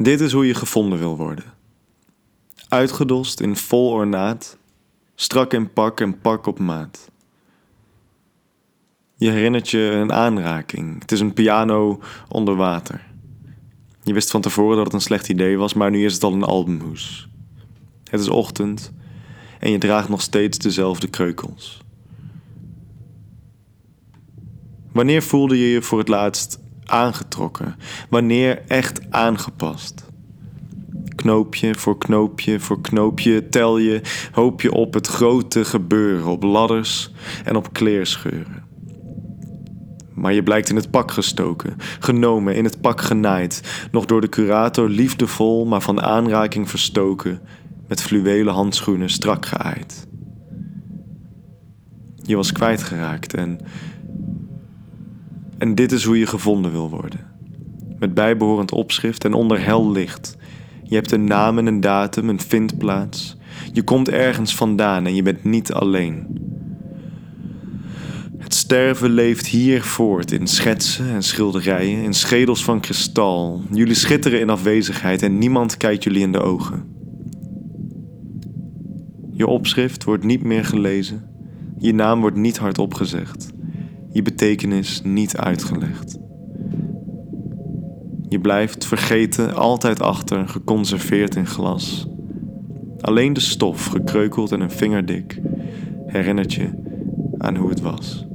Dit is hoe je gevonden wil worden. Uitgedost in vol ornaat, strak in pak en pak op maat. Je herinnert je een aanraking. Het is een piano onder water. Je wist van tevoren dat het een slecht idee was, maar nu is het al een albumhoes. Het is ochtend en je draagt nog steeds dezelfde kreukels. Wanneer voelde je je voor het laatst aangetrokken? Wanneer echt aangepast? Knoopje voor knoopje voor knoopje tel je, hoop je op het grote gebeuren, op ladders en op kleerscheuren. Maar je blijkt in het pak gestoken, genomen, in het pak genaaid, nog door de curator liefdevol, maar van aanraking verstoken, met fluwelen handschoenen strak geaaid. Je was kwijtgeraakt en dit is hoe je gevonden wil worden. Met bijbehorend opschrift en onder hel licht. Je hebt een naam en een datum, een vindplaats. Je komt ergens vandaan en je bent niet alleen. Het sterven leeft hier voort in schetsen en schilderijen, in schedels van kristal. Jullie schitteren in afwezigheid en niemand kijkt jullie in de ogen. Je opschrift wordt niet meer gelezen. Je naam wordt niet hardop gezegd. Je betekenis niet uitgelegd. Je blijft vergeten, altijd achter, geconserveerd in glas. Alleen de stof, gekreukeld en een vingerdik, herinnert je aan hoe het was.